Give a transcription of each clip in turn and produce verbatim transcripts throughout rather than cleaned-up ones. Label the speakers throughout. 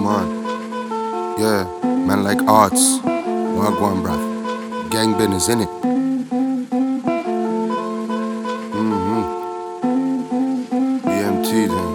Speaker 1: duman. Yeah, man like arts. Wagwan bruv. Gang business innit? Mm-hmm. B M T'den.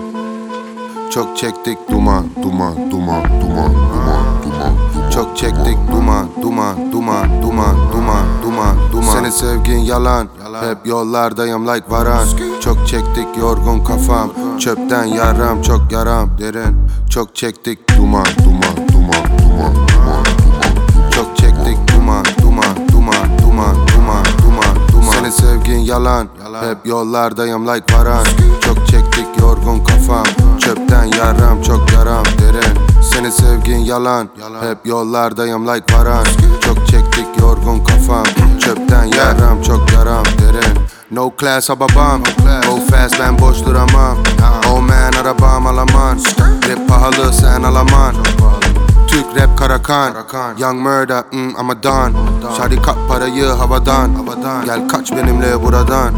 Speaker 1: Çok çektik duman, duman, duman, duman, duman, duman. Çok çektik duman, duman, duman, duman, duman, duman, duman. Senin sevgin yalan, hep yollardayım like varan. Çok çektik yorgun kafam, çöpten yaram, çok yaram derin. Çok çektik duman, duman, duman, duman, duman. Çok çektik duman, duman, duman, duman, duman, duman, duman. Senin sevgin yalan, hep yollardayım like varan. Çok çektik yorgun kafam, çöpten yaram, çok yaram derin. Senin sevgin yalan, hep yollardayım like varan. Çok çektik yorgun kafam, çöpten yaram, çok yaram derin. No class babam, go fast ben boş duramam. Oh man arabam alaman, rap pahalı sen alaman. Türk rap Karakan, Young Murder, mm, I'm a don. Şari kap parayı havadan, gel kaç benimle buradan.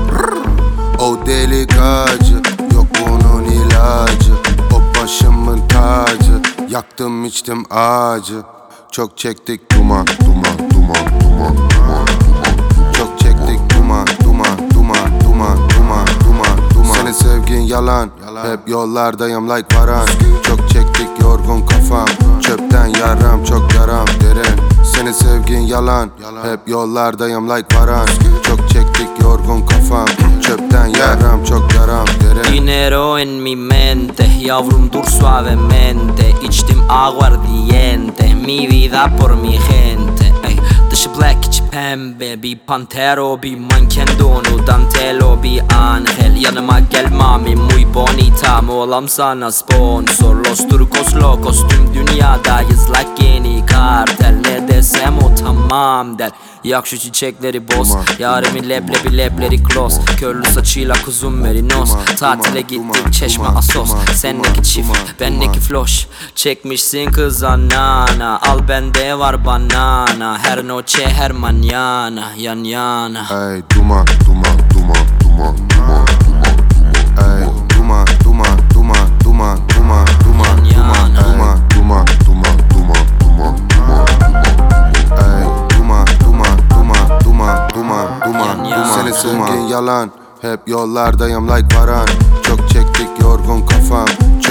Speaker 1: O deli gacı, yok bunun ilacı. O başımın tacı, yaktım içtim ağacı. Çok çektik duman, duman, duman, duman, duman. Çok çektik duman, duman, duman, duman, duman, duman, duman. Senin sevgin yalan, hep yollardayım like varan. Çok çektik yorgun kafam, çöpten yaram, çok yaram derin. Senin sevgin yalan, hep yollardayım like varan. Çok çektik yorgun kafam, çöpten yaram, çok yaram derin.
Speaker 2: Dinero en mi mente, yavrum dur suavemente. İçtim aguardiente, mi vida por mi gente. Ey, dışı black içi pembe, bir pantero, bir manken donu, dantelo, bir angel. Yanıma gel mami, muy bonita, olam sana sponsor. Los turcos locos, tüm dünyadayız like yeni kartel. Ne desem o tamam der. Yak şu çiçekleri boz, yarimin leblebi lebleri close. Körlü saçıyla kuzum merinos. Tatile gittik Çeşme Asos. Sendeki çift, bendeki floş. Çekmişsin kıza nana, al bende var banana. Her noche her mañana, yan yana.
Speaker 1: Ey duman, duman, duman, duman, duman, duman. Ey duman, duman, duman, duman, duman, duman, duman, duman, duman, duman, duman, duman, duman. Ey duman, duman, duman, duman, duman, duman, duman. Senin sevgin yalan, hep yollardayım like varan. Çok çektik yorgun kafam,